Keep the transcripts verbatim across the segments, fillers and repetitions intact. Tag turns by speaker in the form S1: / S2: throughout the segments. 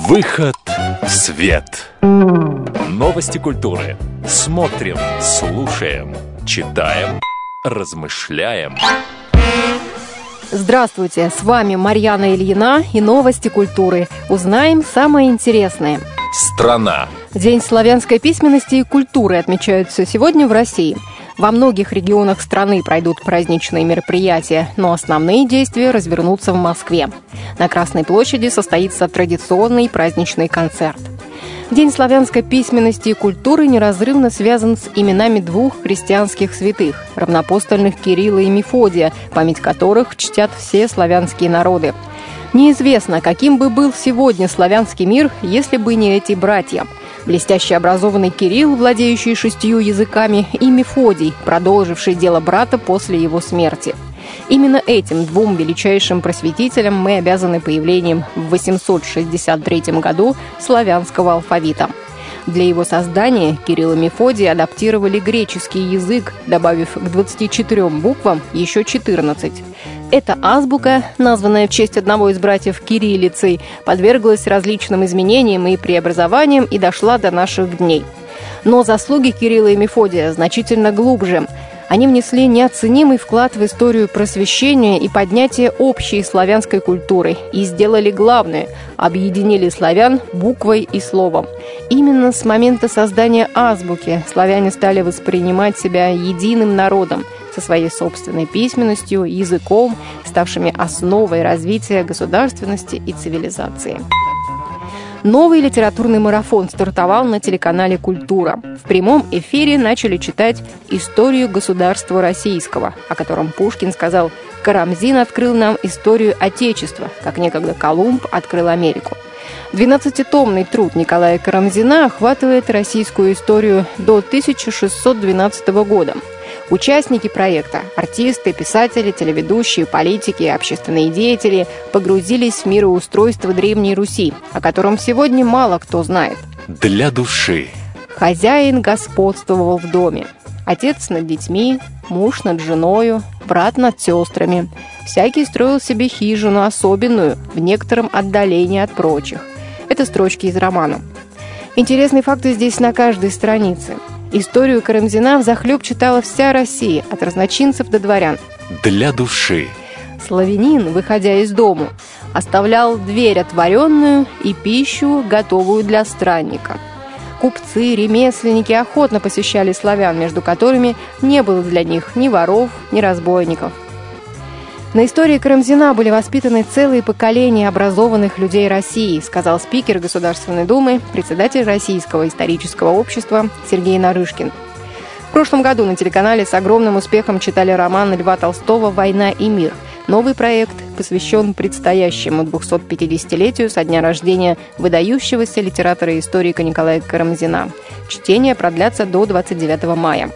S1: Выход в свет. Новости культуры. Смотрим, слушаем, читаем, размышляем.
S2: Здравствуйте, с вами Марьяна Ильина и новости культуры. Узнаем самое интересное.
S1: Страна.
S2: День славянской письменности и культуры отмечается сегодня в России. Во многих регионах страны пройдут праздничные мероприятия, но основные действия развернутся в Москве. На Красной площади состоится традиционный праздничный концерт. День славянской письменности и культуры неразрывно связан с именами двух христианских святых – равноапостольных Кирилла и Мефодия, память которых чтят все славянские народы. Неизвестно, каким бы был сегодня славянский мир, если бы не эти братья. Блестяще образованный Кирилл, владеющий шестью языками, и Мефодий, продолживший дело брата после его смерти. Именно этим двум величайшим просветителям мы обязаны появлением в восемьсот шестьдесят третьем году славянского алфавита. Для его создания Кирилл и Мефодий адаптировали греческий язык, добавив к двадцати четырем буквам еще четырнадцать. Эта азбука, названная в честь одного из братьев кириллицей, подверглась различным изменениям и преобразованиям и дошла до наших дней. Но заслуги Кирилла и Мефодия значительно глубже. Они внесли неоценимый вклад в историю просвещения и поднятия общей славянской культуры и сделали главное – объединили славян буквой и словом. Именно с момента создания азбуки славяне стали воспринимать себя единым народом, со своей собственной письменностью, языком, ставшими основой развития государственности и цивилизации. Новый литературный марафон стартовал на телеканале «Культура». В прямом эфире начали читать историю государства российского, о котором Пушкин сказал: «Карамзин открыл нам историю Отечества, как некогда Колумб открыл Америку». Двенадцатитомный труд Николая Карамзина охватывает российскую историю до тысяча шестьсот двенадцатого года. Участники проекта – артисты, писатели, телеведущие, политики, общественные деятели – погрузились в мироустройство Древней Руси, о котором сегодня мало кто знает.
S1: Для души.
S2: Хозяин господствовал в доме. Отец над детьми, муж над женою, брат над сестрами. Всякий строил себе хижину особенную, в некотором отдалении от прочих. Это строчки из романа. Интересные факты здесь на каждой странице. Историю Карамзина взахлеб читала вся Россия, от разночинцев до дворян.
S1: Для души.
S2: Славянин, выходя из дому, оставлял дверь отворенную и пищу, готовую для странника. Купцы, ремесленники охотно посещали славян, между которыми не было для них ни воров, ни разбойников. На истории Карамзина были воспитаны целые поколения образованных людей России, сказал спикер Государственной Думы, председатель Российского исторического общества Сергей Нарышкин. В прошлом году на телеканале с огромным успехом читали роман Льва Толстого «Война и мир». Новый проект посвящен предстоящему двухсот пятидесятилетию со дня рождения выдающегося литератора и историка Николая Карамзина. Чтения продлятся до двадцать девятого мая.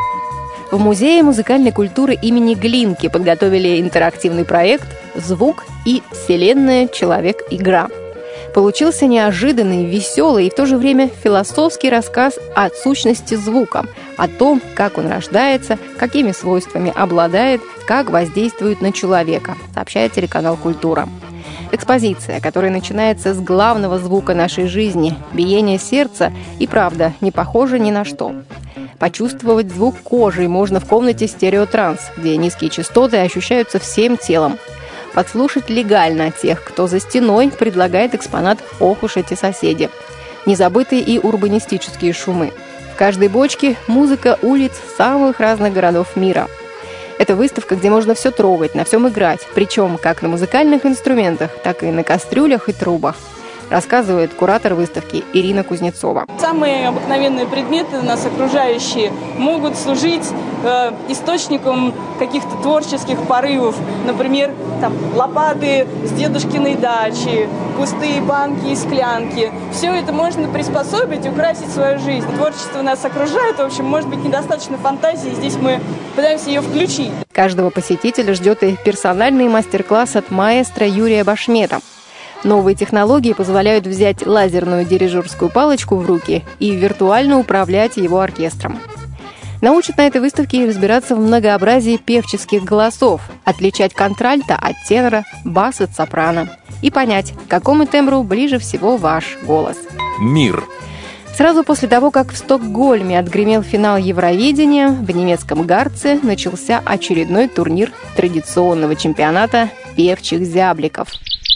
S2: В Музее музыкальной культуры имени Глинки подготовили интерактивный проект «Звук и вселенная. Человек-игра». Получился неожиданный, веселый и в то же время философский рассказ о сущности звука, о том, как он рождается, какими свойствами обладает, как воздействует на человека, сообщает телеканал «Культура». Экспозиция, которая начинается с главного звука нашей жизни – биения сердца, и правда не похожа ни на что. Почувствовать звук кожей можно в комнате стереотранс, где низкие частоты ощущаются всем телом. Подслушать легально тех, кто за стеной предлагает экспонат «Ох уж эти соседи». Не забыты и урбанистические шумы. В каждой бочке музыка улиц самых разных городов мира. Это выставка, где можно все трогать, на всем играть, причем как на музыкальных инструментах, так и на кастрюлях и трубах, рассказывает куратор выставки Ирина Кузнецова.
S3: Самые обыкновенные предметы, нас окружающие, могут служить э, источником каких-то творческих порывов. Например, там, лопаты с дедушкиной дачи, пустые банки и склянки. Все это можно приспособить, украсить свою жизнь. Творчество нас окружает, в общем, может быть, недостаточно фантазии, здесь мы пытаемся ее включить.
S2: Каждого посетителя ждет и персональный мастер-класс от маэстро Юрия Башмета. Новые технологии позволяют взять лазерную дирижерскую палочку в руки и виртуально управлять его оркестром. Научат на этой выставке разбираться в многообразии певческих голосов, отличать контральто от тенора, бас от сопрано. и понять, к какому тембру ближе всего ваш голос.
S1: Мир.
S2: Сразу после того, как в Стокгольме отгремел финал Евровидения, в немецком Гарце начался очередной турнир традиционного чемпионата певчих зябликов.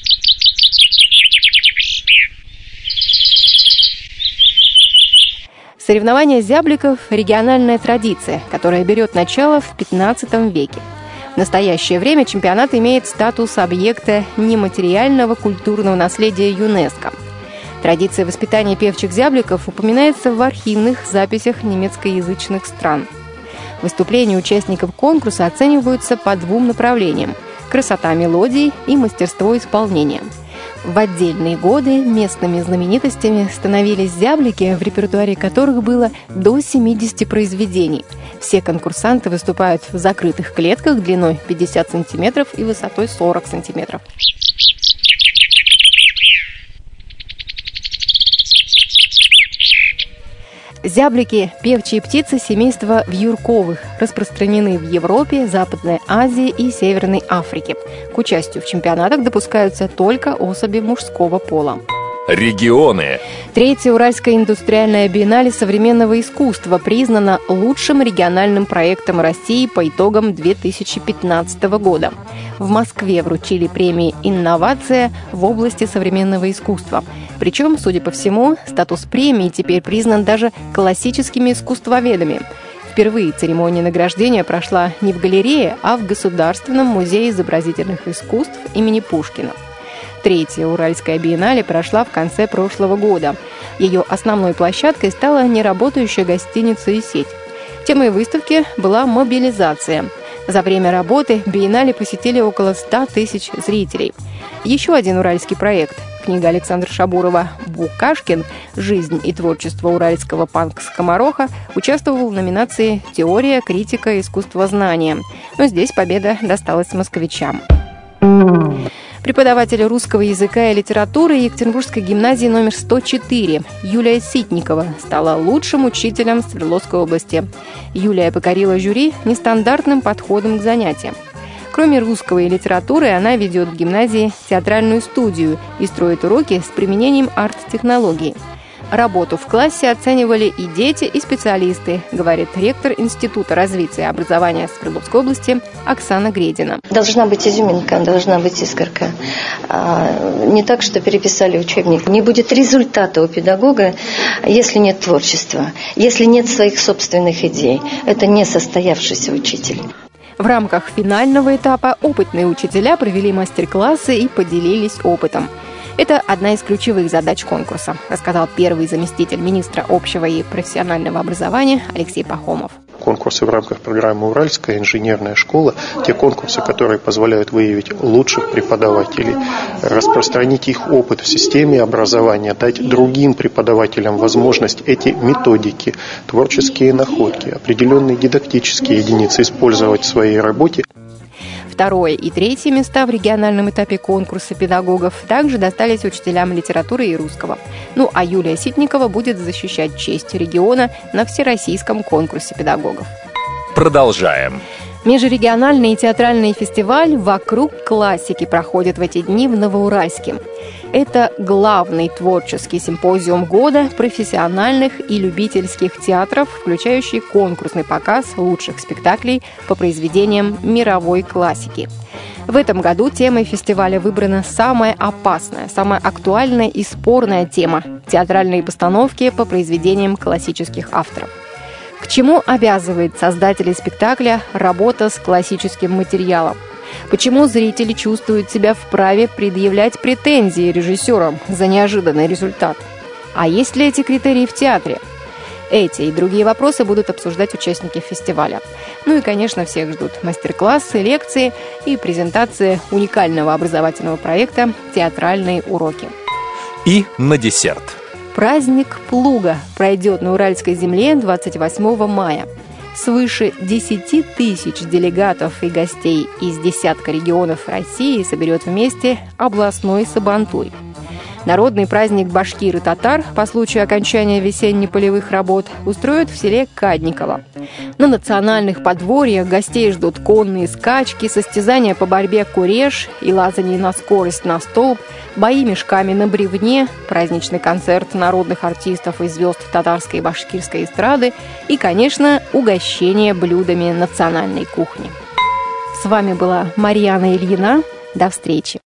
S2: Соревнования зябликов – региональная традиция, которая берет начало в пятнадцатом веке. В настоящее время чемпионат имеет статус объекта нематериального культурного наследия ЮНЕСКО. Традиция воспитания певчих зябликов упоминается в архивных записях немецкоязычных стран. Выступления участников конкурса оцениваются по двум направлениям – красота мелодий и мастерство исполнения. В отдельные годы местными знаменитостями становились зяблики, в репертуаре которых было до семидесяти произведений. Все конкурсанты выступают в закрытых клетках длиной пятьдесят сантиметров и высотой сорок сантиметров. Зяблики – певчие птицы семейства вьюрковых, распространены в Европе, Западной Азии и Северной Африке. К участию в чемпионатах допускаются только особи мужского пола.
S1: Регионы.
S2: Третья Уральская индустриальная биеннале современного искусства признана лучшим региональным проектом России по итогам две тысячи пятнадцатого года. В Москве вручили премии «Инновация» в области современного искусства. Причем, судя по всему, статус премии теперь признан даже классическими искусствоведами. Впервые церемония награждения прошла не в галерее, а в Государственном музее изобразительных искусств имени Пушкина. Третья Уральская биеннале прошла в конце прошлого года. Ее основной площадкой стала неработающая гостиница и сеть. Темой выставки была мобилизация. За время работы биеннале посетили около ста тысяч зрителей. Еще один уральский проект – книга Александра Шабурова «Букашкин. Жизнь и творчество уральского панк-скомороха» участвовал в номинации «Теория, критика, искусствознание». Но здесь победа досталась москвичам. Преподаватель русского языка и литературы Екатеринбургской гимназии номер сто четыре Юлия Ситникова стала лучшим учителем Свердловской области. Юлия покорила жюри нестандартным подходом к занятиям. Кроме русского и литературы, она ведет в гимназии театральную студию и строит уроки с применением арт-технологий. Работу в классе оценивали и дети, и специалисты, говорит ректор Института развития и образования Свердловской области Оксана Гредина.
S4: Должна быть изюминка, должна быть искорка. Не так, что переписали учебник. Не будет результата у педагога, если нет творчества, если нет своих собственных идей. Это не состоявшийся учитель.
S2: В рамках финального этапа опытные учителя провели мастер-классы и поделились опытом. Это одна из ключевых задач конкурса, рассказал первый заместитель министра общего и профессионального образования Алексей Пахомов.
S5: Конкурсы в рамках программы «Уральская инженерная школа», те конкурсы, которые позволяют выявить лучших преподавателей, распространить их опыт в системе образования, дать другим преподавателям возможность эти методики, творческие находки, определенные дидактические единицы использовать в своей работе.
S2: Второе и третье места в региональном этапе конкурса педагогов также достались учителям литературы и русского. Ну а Юлия Ситникова будет защищать честь региона на всероссийском конкурсе педагогов.
S1: Продолжаем.
S2: Межрегиональный театральный фестиваль «Вокруг классики» проходит в эти дни в Новоуральске. Это главный творческий симпозиум года профессиональных и любительских театров, включающий конкурсный показ лучших спектаклей по произведениям мировой классики. В этом году темой фестиваля выбрана самая опасная, самая актуальная и спорная тема – театральные постановки по произведениям классических авторов. К чему обязывает создателей спектакля работа с классическим материалом? Почему зрители чувствуют себя вправе предъявлять претензии режиссерам за неожиданный результат? А есть ли эти критерии в театре? Эти и другие вопросы будут обсуждать участники фестиваля. Ну и, конечно, всех ждут мастер-классы, лекции и презентации уникального образовательного проекта «Театральные уроки».
S1: И на десерт.
S2: Праздник Плуга пройдет на Уральской земле двадцать восьмого мая. Свыше десяти тысяч делегатов и гостей из десятка регионов России соберет вместе областной Сабантуй. Народный праздник башкир и татар по случаю окончания весенне-полевых работ устроят в селе Кадниково. На национальных подворьях гостей ждут конные скачки, состязания по борьбе куреш и лазание на скорость на столб, бои мешками на бревне, праздничный концерт народных артистов и звезд татарской и башкирской эстрады и, конечно, угощение блюдами национальной кухни. С вами была Марьяна Ильина. До встречи!